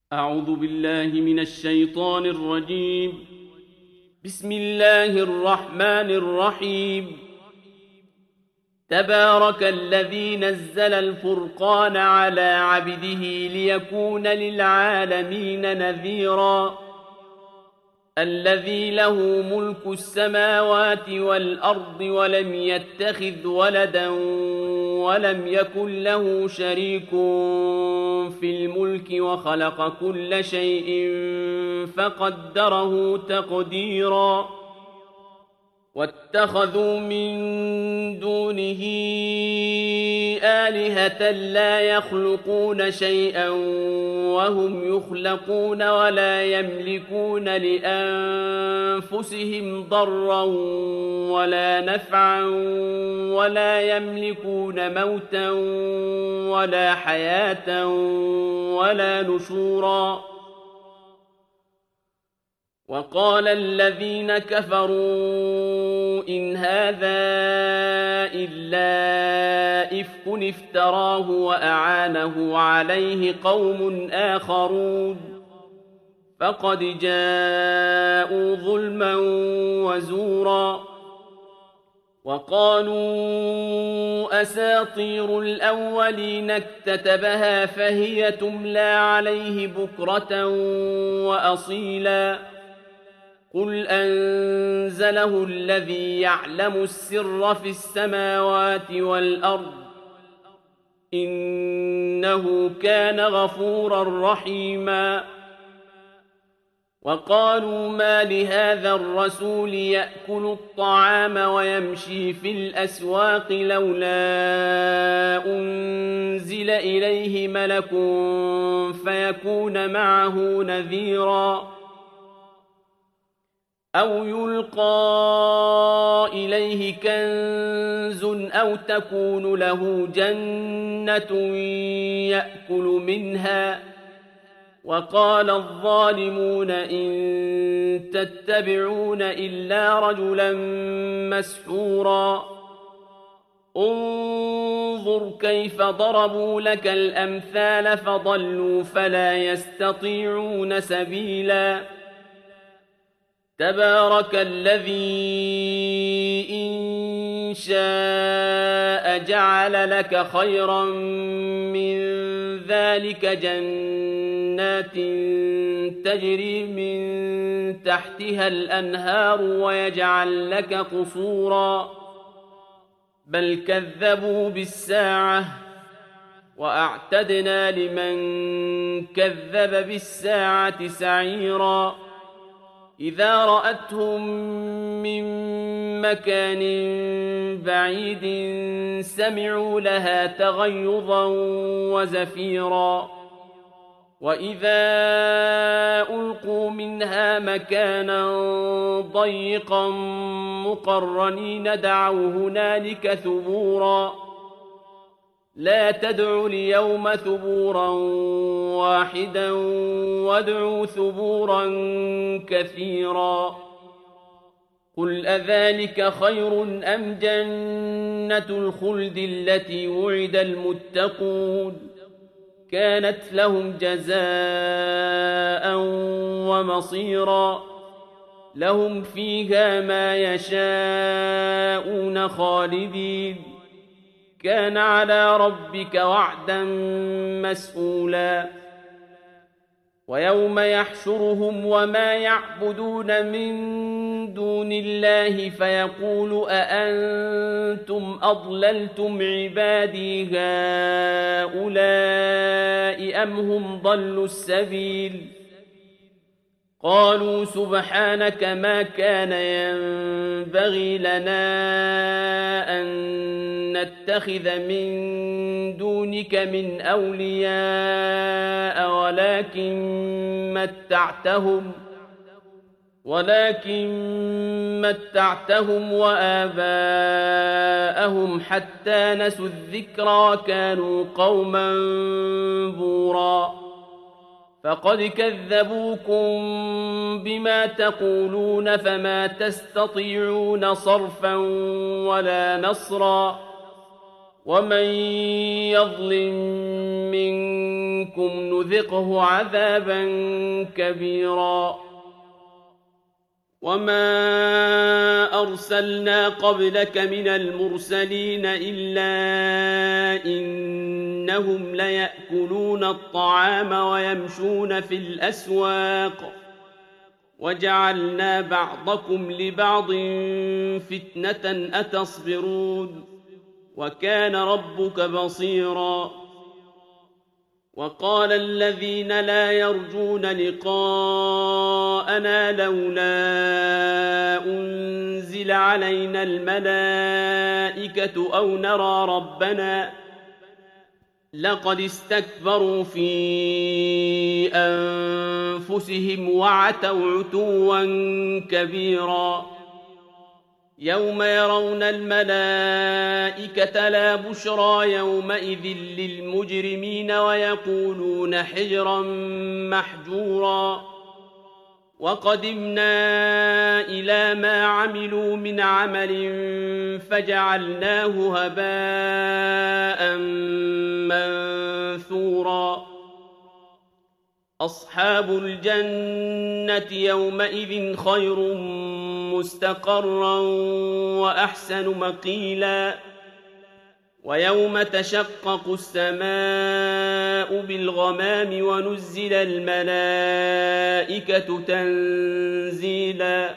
أعوذ بالله من الشيطان الرجيم. بسم الله الرحمن الرحيم. تبارك الذي نزل الفرقان على عبده ليكون للعالمين نذيرا. الذي له ملك السماوات والأرض ولم يتخذ ولدا ولم يكن له شريك في الملك وخلق كل شيء فقدره تقديرا. واتخذوا من دونه آلهة لا يخلقون شيئا وهم يخلقون ولا يملكون لأنفسهم ضرا ولا نفعا ولا يملكون موتا ولا حياة ولا نشورا. وقال الذين كفروا إن هذا إلا إفك افتراه وأعانه عليه قوم آخرون فقد جاءوا ظلما وزورا. وقالوا أساطير الأولين اكتتبها فهي تملى عليه بكرة وأصيلا. قل أنزله الذي يعلم السر في السماوات والأرض إنه كان غفورا رحيما. وقالوا ما لهذا الرسول يأكل الطعام ويمشي في الأسواق لولا أنزل إليه ملك فيكون معه نذيرا أو يلقى إليه كنز أو تكون له جنة يأكل منها. وقال الظالمون إن تتبعون إلا رجلا مسحورا. انظر كيف ضربوا لك الأمثال فضلوا فلا يستطيعون سبيلا. تبارك الذي إن شاء جعل لك خيرا من ذلك جنات تجري من تحتها الأنهار ويجعل لك قصورا بل كذبوا بالساعة وأعتدنا لمن كذب بالساعة سعيرا. إذا رأتهم من مكان بعيد سمعوا لها تغيظا وزفيرا. وإذا ألقوا منها مكانا ضيقا مقرنين دعوا هنالك ثبورا. لا تدعوا اليوم ثبورا واحدا وادعوا ثبورا كثيرا. قل أذلك خير أم جنة الخلد التي وعد المتقون كانت لهم جزاء ومصيرا. لهم فيها ما يشاءون خالدين كان على ربك وعدا مسئولا. ويوم يحشرهم وما يعبدون من دون الله فيقول أأنتم أضللتم عبادي هؤلاء أم هم ضلوا السبيل. قالوا سبحانك ما كان ينبغي لنا أن نتخذ من دونك من أولياء ولكن متعتهم وآباءهم حتى نسوا الذكرى كانوا قوما بورا. فقد كذبوكم بما تقولون فما تستطيعون صرفا ولا نصرا. ومن يظلم منكم منكم نذقه عذابا كبيرا وما أرسلنا قبلك من المرسلين إلا إنهم ليأكلون الطعام ويمشون في الأسواق وجعلنا بعضكم لبعض فتنة أتصبرون وكان ربك بصيرا وقال الذين لا يرجون لقاءنا لولا أنزل علينا الملائكة أو نرى ربنا لقد استكبروا في أنفسهم وعتوا عتوا كبيرا يوم يرون الملائكة لا بشرى يومئذ للمجرمين ويقولون حجرا محجورا وقدمنا إلى ما عملوا من عمل فجعلناه هباء منثورا أصحاب الجنة يومئذ خير مستقرا وأحسن مقيلا ويوم تشقق السماء بالغمام ونزل الملائكة تنزيلا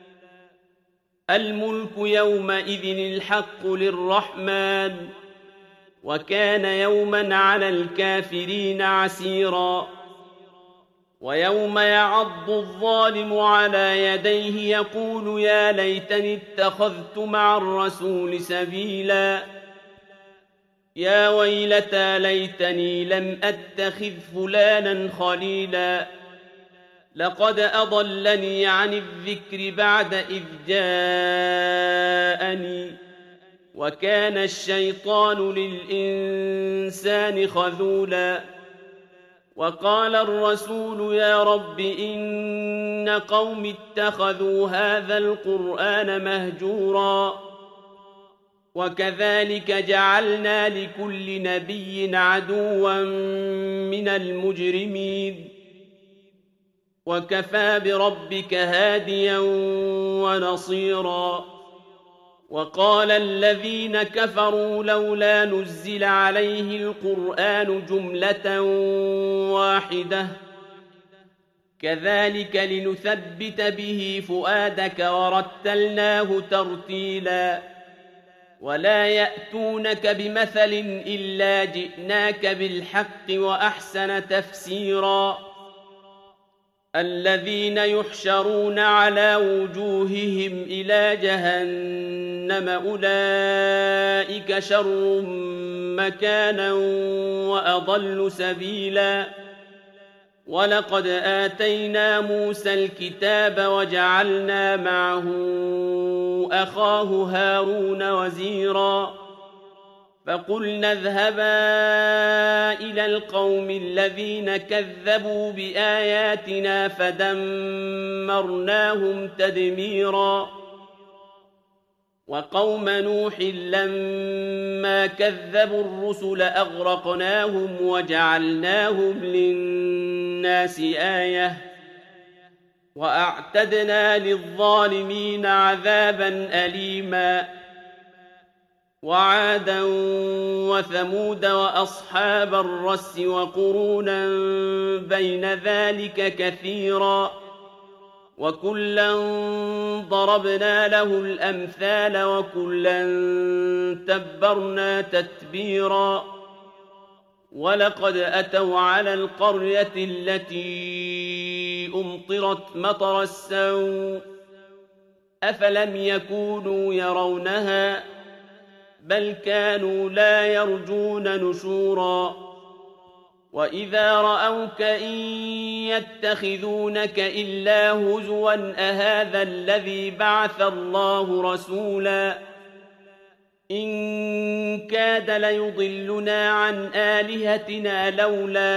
الملك يومئذ الحق للرحمن وكان يوما على الكافرين عسيرا ويوم يعض الظالم على يديه يقول يا ليتني اتخذت مع الرسول سبيلا يا ويلتى ليتني لم أتخذ فلانا خليلا لقد أضلني عن الذكر بعد إذ جاءني وكان الشيطان للإنسان خذولا وقال الرسول يا رب إن قوم اتخذوا هذا القرآن مهجورا وكذلك جعلنا لكل نبي عدوا من المجرمين وكفى بربك هاديا ونصيرا وقال الذين كفروا لولا نزل عليه القرآن جملة واحدة كذلك لنثبت به فؤادك ورتلناه ترتيلا ولا يأتونك بمثل إلا جئناك بالحق وأحسن تفسيرا الذين يحشرون على وجوههم إلى جهنم أولئك شر مكانا وأضل سبيلا ولقد آتينا موسى الكتاب وجعلنا معه أخاه هارون وزيرا فقلنا اذهبا إلى القوم الذين كذبوا بآياتنا فدمرناهم تدميرا وقوم نوح لما كذبوا الرسل أغرقناهم وجعلناهم للناس آية وأعتدنا للظالمين عذابا أليما وعادا وثمود وأصحاب الرس وقرونا بين ذلك كثيرا وكلا ضربنا له الأمثال وكلا تبرنا تتبيرا ولقد أتوا على القرية التي أمطرت مطر السوء أفلم يكونوا يرونها بل كانوا لا يرجون نشورا وإذا رأوك إن يتخذونك إلا هزوا أهذا الذي بعث الله رسولا إن كاد ليضلنا عن آلهتنا لولا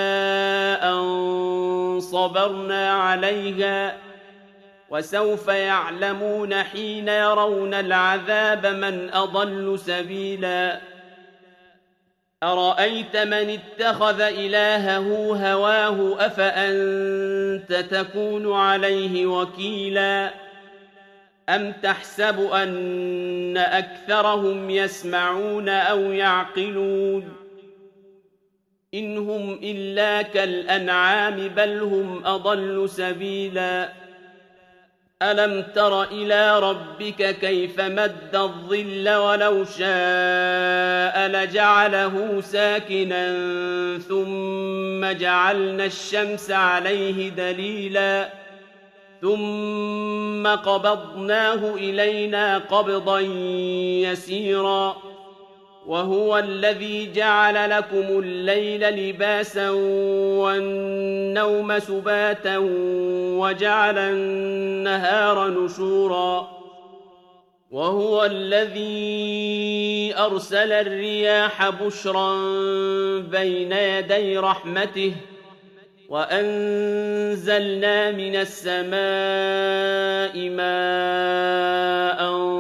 أن صبرنا عليها وسوف يعلمون حين يرون العذاب من أضل سبيلا أرأيت من اتخذ إلهه هواه أفأنت تكون عليه وكيلا أم تحسب أن أكثرهم يسمعون أو يعقلون إن هم إلا كالأنعام بل هم أضل سبيلا ألم تر إلى ربك كيف مد الظل ولو شاء لجعله ساكنا ثم جعلنا الشمس عليه دليلا ثم قبضناه إلينا قبضا يسيرا وهو الذي جعل لكم الليل لباسا والنوم سباتا وجعل النهار نشورا وهو الذي أرسل الرياح بشرا بين يدي رحمته وأنزلنا من السماء ماء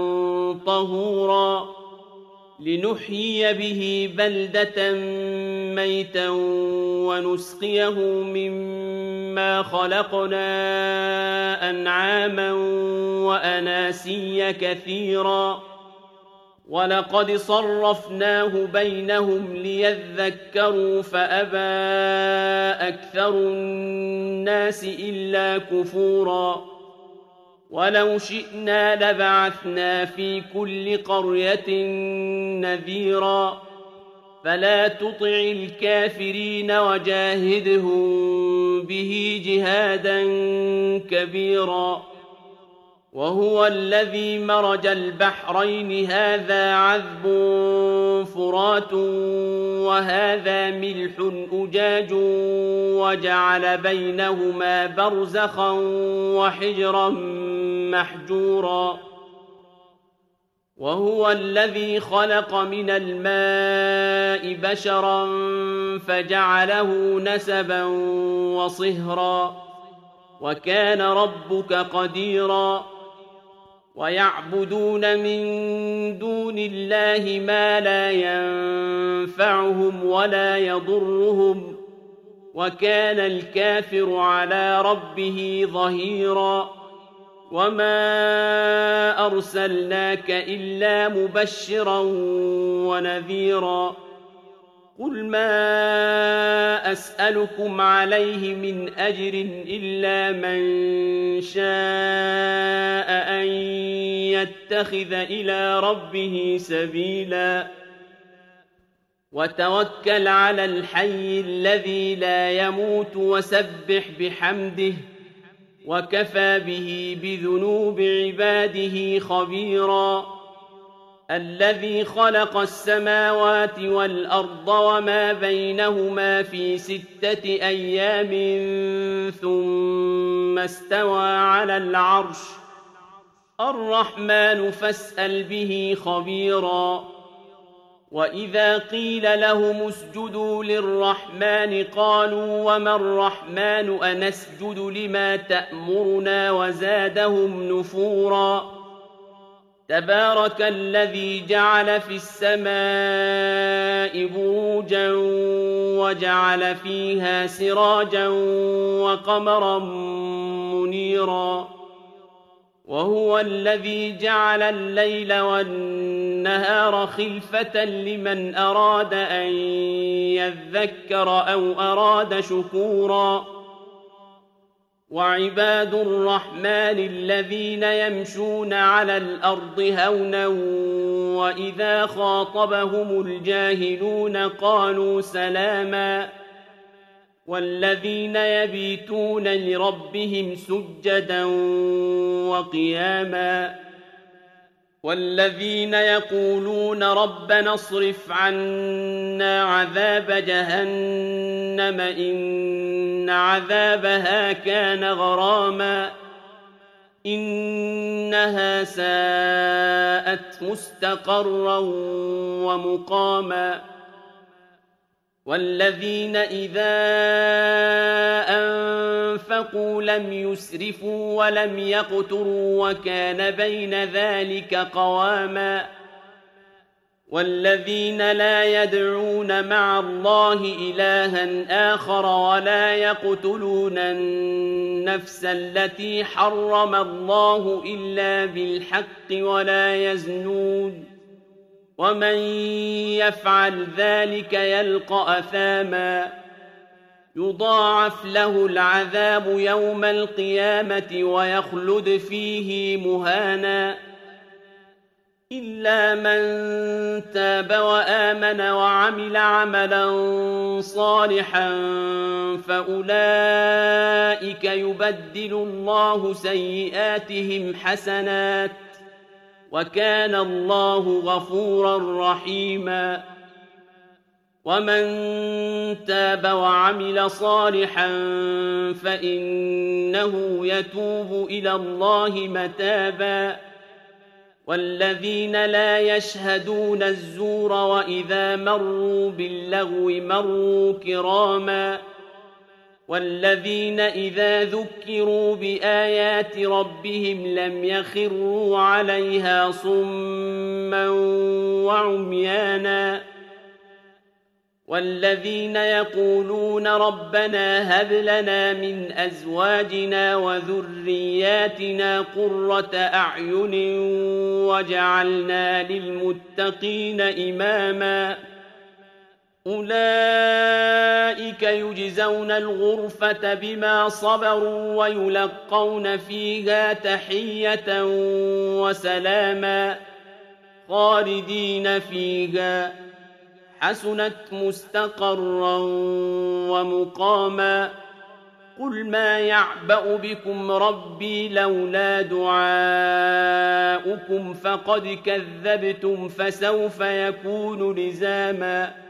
طهورا لنحيي به بلدة ميتا ونسقيه مما خلقنا أنعاما وأناسيا كثيرا ولقد صرفناه بينهم ليذكروا فأبى أكثر الناس إلا كفورا ولو شئنا لبعثنا في كل قرية نذيرا فلا تطع الكافرين وجاهدهم به جهادا كبيرا وهو الذي مرج البحرين هذا عذب فرات وهذا ملح أجاج وجعل بينهما برزخا وحجرا محجورا وهو الذي خلق من الماء بشرا فجعله نسبا وصهرا وكان ربك قديرا ويعبدون من دون الله ما لا ينفعهم ولا يضرهم وكان الكافر على ربه ظهيرا وما أرسلناك إلا مبشرا ونذيرا قل ما أسألكم عليه من أجر إلا من شاء أن يتخذ إلى ربه سبيلا وتوكل على الحي الذي لا يموت وسبح بحمده وكفى به بذنوب عباده خبيرا الذي خلق السماوات والأرض وما بينهما في 6 أيام ثم استوى على العرش الرحمن فاسأل به خبيرا وإذا قيل لهم اسجدوا للرحمن قالوا وما الرحمن أنسجد لما تأمرنا وزادهم نفورا تبارك الذي جعل في السماء بروجا وجعل فيها سراجا وقمرا منيرا وهو الذي جعل الليل والنهار خلفة لمن أراد أن يذكر أو أراد شكورا وعباد الرحمن الذين يمشون على الأرض هونا وإذا خاطبهم الجاهلون قالوا سلاما والذين يبيتون لربهم سجدا وقياما والذين يقولون ربنا اصرف عنا عذاب جهنم إن عذابها كان غراما إنها ساءت مستقرا ومقاما والذين إذا أنفقوا لم يسرفوا ولم يقتروا وكان بين ذلك قواما والذين لا يدعون مع الله إلها آخر ولا يقتلون النفس التي حرم الله إلا بالحق ولا يزنون ومن يفعل ذلك يلقى أثاما يضاعف له العذاب يوم القيامة ويخلد فيه مهانا إلا من تاب وآمن وعمل عملا صالحا فأولئك يبدل الله سيئاتهم حسنات وكان الله غفورا رحيما ومن تاب وعمل صالحا فإنه يتوب إلى الله متابا والذين لا يشهدون الزور وإذا مروا باللغو مروا كراما والذين إذا ذكروا بآيات ربهم لم يخروا عليها صما وعميانا والذين يقولون ربنا هب لنا من أزواجنا وذرياتنا قرة أعين وجعلنا للمتقين إماما أولئك يجزون الغرفة بما صبروا ويلقون فيها تحية وسلاما خالدين فيها حسنت مستقرا ومقاما قل ما يعبأ بكم ربي لولا دعاؤكم فقد كذبتم فسوف يكون لزاما